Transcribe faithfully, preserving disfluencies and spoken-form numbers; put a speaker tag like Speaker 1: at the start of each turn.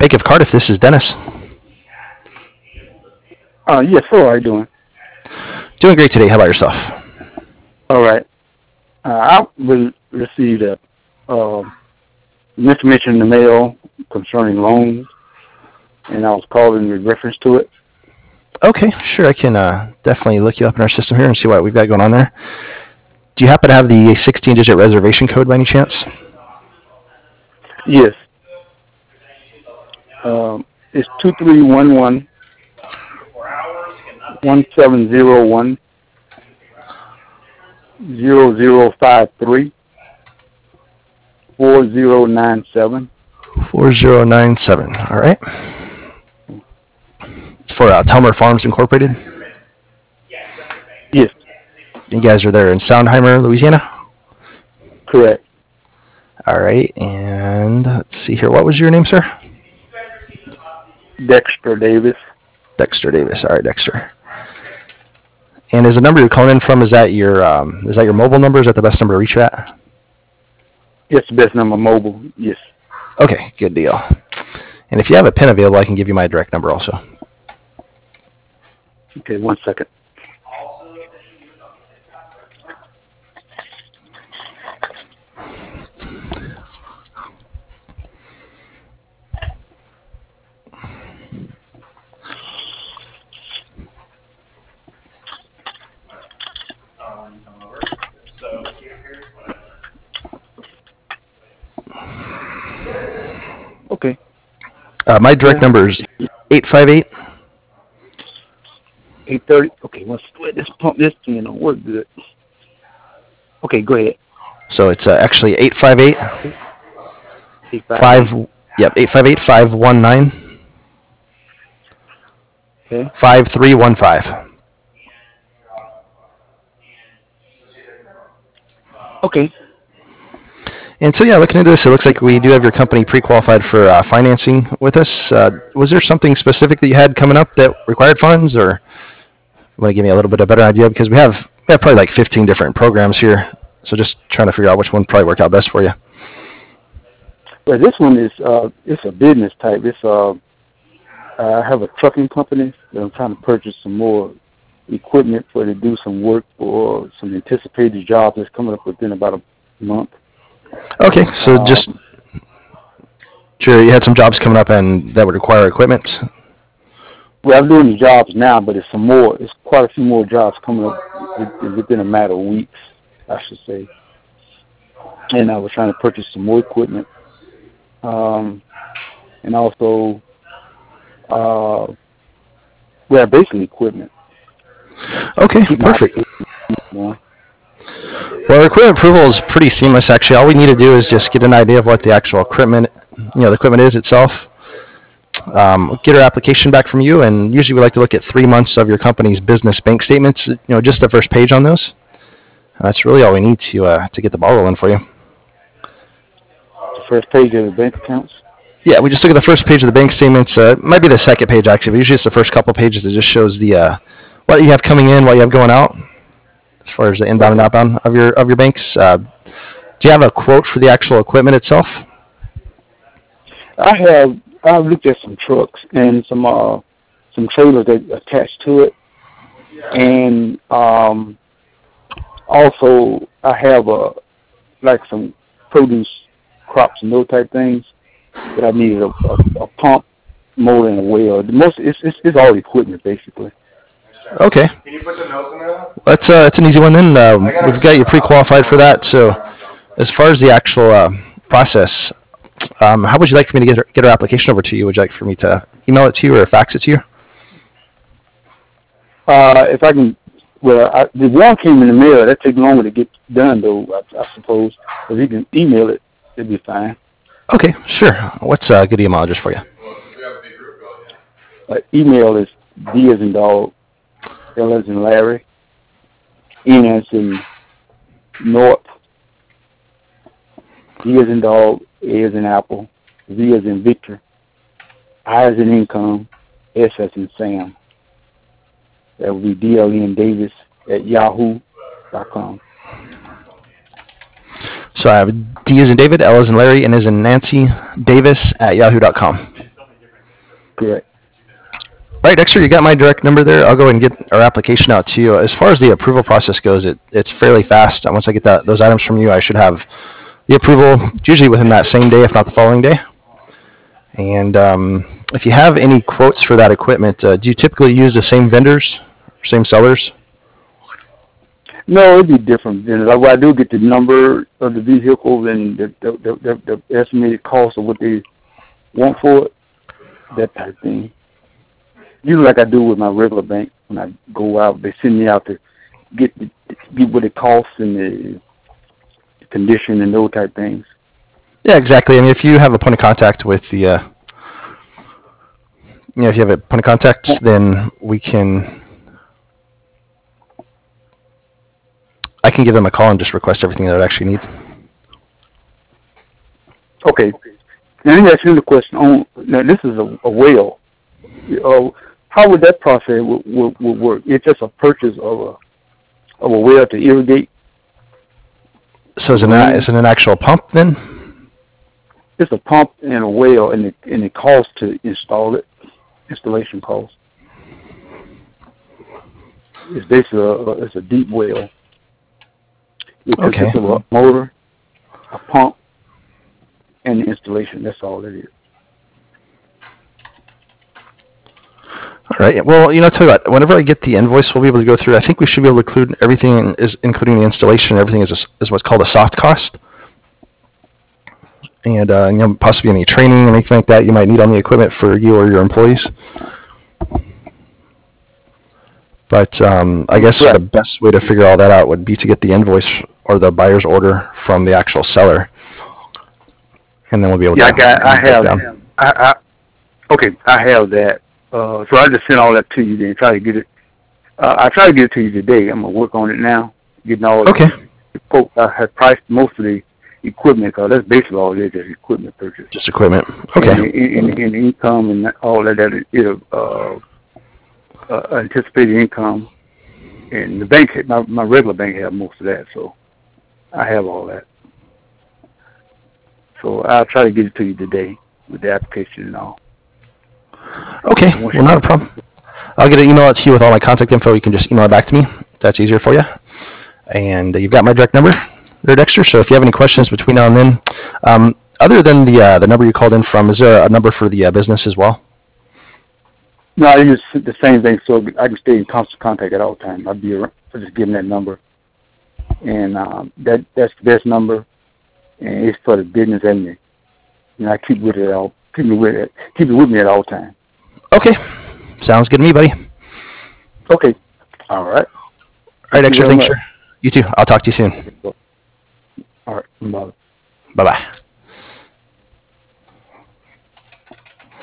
Speaker 1: Bank of Cardiff, this is Dennis.
Speaker 2: Uh, yes, hello, how are you doing?
Speaker 1: Doing great today. How about yourself?
Speaker 2: All right. Uh, I re- received a, uh, information in the mail concerning loans, and I was calling with reference to it.
Speaker 1: Okay, sure. I can uh, definitely look you up in our system here and see what we've got going on there. Do you happen to have the sixteen-digit reservation code by any chance?
Speaker 2: Yes. Um, it's two three one one one seven zero one zero zero five three four zero nine seven.
Speaker 1: four zero nine seven. All right. It's for uh, Telmer Farms Incorporated.
Speaker 2: Yes,
Speaker 1: You guys are there in Soundheimer, Louisiana?
Speaker 2: correct.
Speaker 1: All right. And let's see here. What was your name, sir?
Speaker 2: Dexter Davis.
Speaker 1: Dexter Davis. All right, Dexter. And is the number you're calling in from, is that your um, is that your mobile number? Is that the best number to reach you at?
Speaker 2: Yes, the best number mobile. Yes.
Speaker 1: Okay, good deal. And if you have a pen available, I can give you my direct number also.
Speaker 2: Okay, one second. Okay.
Speaker 1: Uh, my direct
Speaker 2: Yeah.
Speaker 1: number is eight five eight.
Speaker 2: eight thirty. Okay, let's split this pump. This thing don't work good. Okay, go ahead.
Speaker 1: So it's uh, actually eight five eight
Speaker 2: Eight
Speaker 1: five. Yep, eight five eight five one nine
Speaker 2: Okay.
Speaker 1: five three one five.
Speaker 2: Okay.
Speaker 1: And so yeah, looking into this, it looks like we do have your company pre-qualified for uh, financing with us. Uh, was there something specific that you had coming up that required funds, or you want to give me a little bit of a better idea? Because we have we have probably like fifteen different programs here, so just trying to figure out which one probably work out best for you.
Speaker 2: Well, this one is uh, it's a business type. It's uh, I have a trucking company that I'm trying to purchase some more equipment for to do some work for some anticipated jobs that's coming up within about a month.
Speaker 1: Okay, so
Speaker 2: Um,
Speaker 1: just sure you had some jobs coming up and that would require equipment.
Speaker 2: Well, I'm doing the jobs now, but it's some more. It's quite a few more jobs coming up with- within a matter of weeks, I should say. And I was trying to purchase some more equipment, um, and also, uh, well, basically equipment.
Speaker 1: Okay,
Speaker 2: Keep my
Speaker 1: perfect.
Speaker 2: on.
Speaker 1: Well, our equipment approval is pretty seamless, actually. All we need to do is just get an idea of what the actual equipment, you know, the equipment is itself. Um, get our application back from you, and usually we like to look at three months of your company's business bank statements. You know, just the first page on those. And that's really all we need to uh, to get the ball rolling for you.
Speaker 2: The first page of the bank accounts.
Speaker 1: Yeah, we just look at the first page of the bank statements. Uh, it might be the second page actually, but usually it's the first couple pages that just shows the uh, what you have coming in, what you have going out, as far as the inbound and outbound of your of your banks. Uh, do you have a quote for the actual equipment itself?
Speaker 2: I have I've looked at some trucks and some uh some trailers that attached to it, and um, also I have a like some produce crops and those type things that I needed a, a, a pump, motor, and a well. The most it's, it's it's all equipment basically.
Speaker 1: Okay.
Speaker 3: Can you put the notes in there?
Speaker 1: That's uh, it's an easy one then. Uh, we've got you pre-qualified for that. So, as far as the actual uh, process, um, how would you like for me to get our, get our application over to you? Would you like for me to email it to you or fax it to you?
Speaker 2: Uh, if I can, well, I, the one came in the mail. That takes longer to get done though, I, I suppose. If you can email it, it'd be fine.
Speaker 1: Okay, sure. What's a good email address for you?
Speaker 2: Uh, email is D as in dog, L as in Larry, N as in North, D as in dog, A as in Apple, V as in Victor, I as in income, S as in Sam. That would be D L N Davis at yahoo dot com.
Speaker 1: So I have D as in David, L as in Larry, N as in Nancy, Davis at yahoo dot com.
Speaker 2: correct.
Speaker 1: Right, Dexter, you got my direct number there. I'll go ahead and get our application out to you. As far as the approval process goes, it, it's fairly fast. Once I get that those items from you, I should have the approval usually within that same day, if not the following day. And um, if you have any quotes for that equipment, uh, do you typically use the same vendors, same sellers?
Speaker 2: No, it'd be different. You know, like I do get the number of the vehicle and the the, the, the, the estimated cost of what they want for it, that type of thing. Usually like I do with my regular bank when I go out, they send me out to get the, get what it costs and the condition and those type of things.
Speaker 1: Yeah, exactly. I mean, if you have a point of contact with the, uh, you know, if you have a point of contact, then we can, I can give them a call and just request everything that I actually need.
Speaker 2: Okay. Now let me ask you the question. On now, this is a, a well. Uh, how would that process would, would, would work? It's just a purchase of a of a well to irrigate.
Speaker 1: So is it, an, is it an actual pump then?
Speaker 2: It's a pump and a well, and it and it costs to install it. Installation cost. It's basically a, it's a deep well. It consists
Speaker 1: Okay.
Speaker 2: of a motor, a pump, and the installation. That's all it is.
Speaker 1: All right. Well, you know, tell you what, whenever I get the invoice, we'll be able to go through. I think we should be able to include everything, is including the installation. Everything is a, is what's called a soft cost, and uh, you know, possibly any training or anything like that you might need on the equipment for you or your employees. But um, I guess
Speaker 2: Right.
Speaker 1: the best way to figure all that out would be to get the invoice or the buyer's order from the actual seller, and then we'll be able
Speaker 2: Yeah,
Speaker 1: to.
Speaker 2: I got. I
Speaker 1: break
Speaker 2: have.
Speaker 1: down.
Speaker 2: I, I okay. I have that. Uh, so I just send all that to you. Then try to get it. Uh, I try to get it to you today. I'm gonna work on it now. Getting all
Speaker 1: Okay.
Speaker 2: the quote. I have priced most of the equipment because that's basically all it is. Is equipment purchase.
Speaker 1: Just equipment. Okay.
Speaker 2: And, and, and income and all that. That is uh, uh, anticipated income. And the bank, my my regular bank, have most of that. So I have all that. So I'll try to get it to you today with the application and all.
Speaker 1: Okay. Well, not a problem. I'll get an email out to you with all my contact info. You can just email it back to me. If that's easier for you. And uh, you've got my direct number there, Dexter. So if you have any questions between now and then, um, other than the uh, the number you called in from, is there a number for the uh, business as well?
Speaker 2: No, I use the same thing, so I can stay in constant contact at all times. I'd be around, I'll just give them that number, and um, that that's the best number, and it's for the business and me. You know, I keep with it all, keep me with it, keep it with me at all times.
Speaker 1: Okay. Sounds good to me, buddy.
Speaker 2: Okay, all right.
Speaker 1: All right, Dexter.
Speaker 2: you very
Speaker 1: Thanks, sir. You too. I'll talk to you soon.
Speaker 2: All right, bye.
Speaker 1: Bye-bye.